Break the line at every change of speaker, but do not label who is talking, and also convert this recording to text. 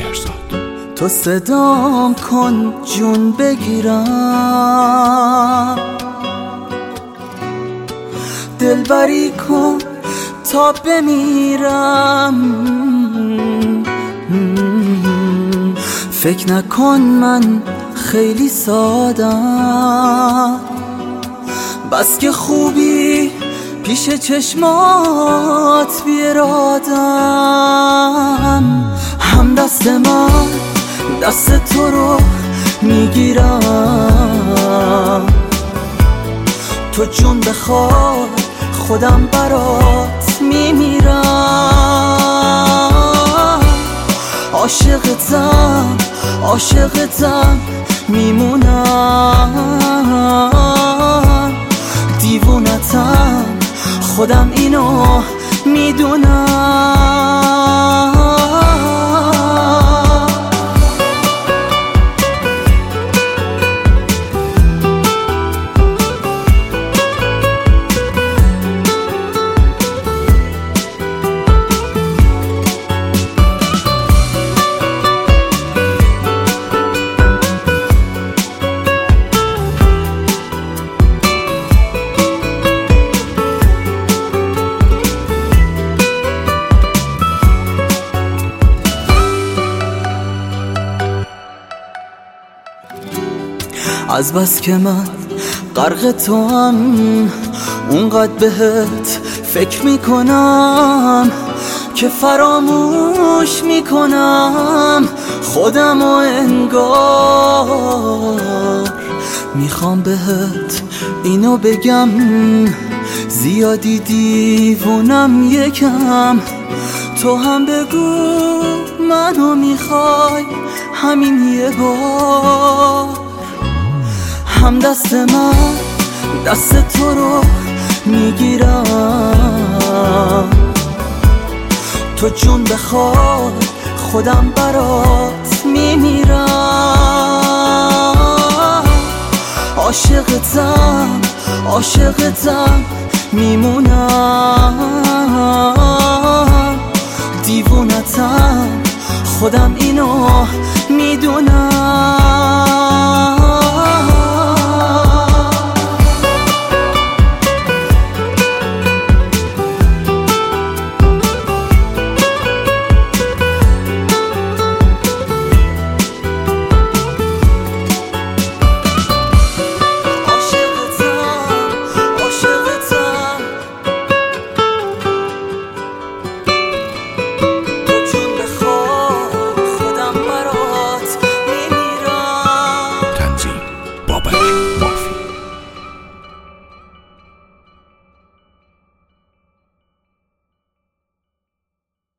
تو صدام کن جون بگیرم، دلبری کن تا بمیرم. فکر نکن من خیلی سادم، بس که خوبی پیش چشمات بیرادم. هم دست من دست تو رو میگیرم، تو جون بخواد خودم برات میمیرم. عاشقتم میمونم، دیوونتم خودم اینو میدونم. از بس که من غرق تو هم اونقدر بهت فکر میکنم که فراموش میکنم خودم و انگار. میخوام بهت اینو بگم زیادی دیوونم یکم، تو هم بگو منو میخوای همین یه بار. هم دست من دست تو رو میگیرم، تو جون بخواد خودم برات میمیرم. عاشقتم میمونم، دیوونتم خودم اینو میدونم.
بابک